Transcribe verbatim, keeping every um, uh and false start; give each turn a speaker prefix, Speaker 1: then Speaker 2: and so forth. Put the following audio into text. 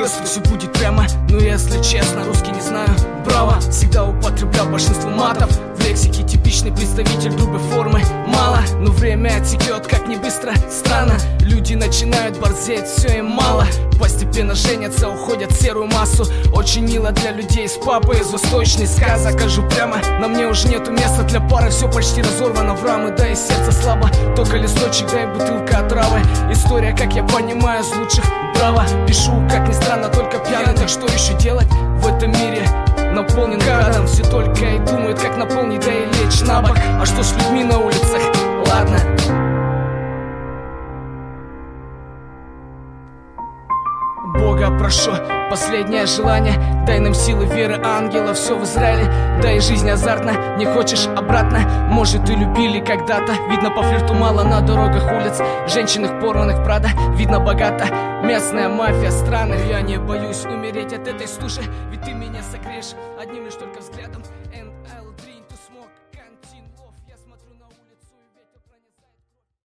Speaker 1: вырасту, все будет прямо. Но если честно, русский не знаю, браво. Всегда употреблял большинство матов. В лексике типичный представитель грубой формы. Мало, но время текет как не быстро, странно. Люди начинают борзеть, все им мало. Постепенно женятся, уходят в серую массу. Очень мило для людей с папой из восточной сказа. Скажу прямо, на мне уже нету места для пары. Все почти разорвано в рамы, да и сердце слабо. Только листочек, да и бутылка отравы. История, как я понимаю, из лучших, браво. Пишу, как ни странно, только пьяный. Так что еще делать в этом мире? Наполнен гадом, все только и думают, как наполнить, да и лечь на бок. А что с людьми на улицах? Ладно. Бога прошу, последнее желание. Дай нам силы, веры, ангела, все в Израиле. Да и жизнь азартна, не хочешь обратно? Может, и любили когда-то. Видно, по флирту мало на дорогах улиц. Женщин их порванных, Прада, видно богато. Местная мафия, страны. Я не боюсь умереть от этой стужи. Ведь ты меня согреешь одним лишь только взглядом.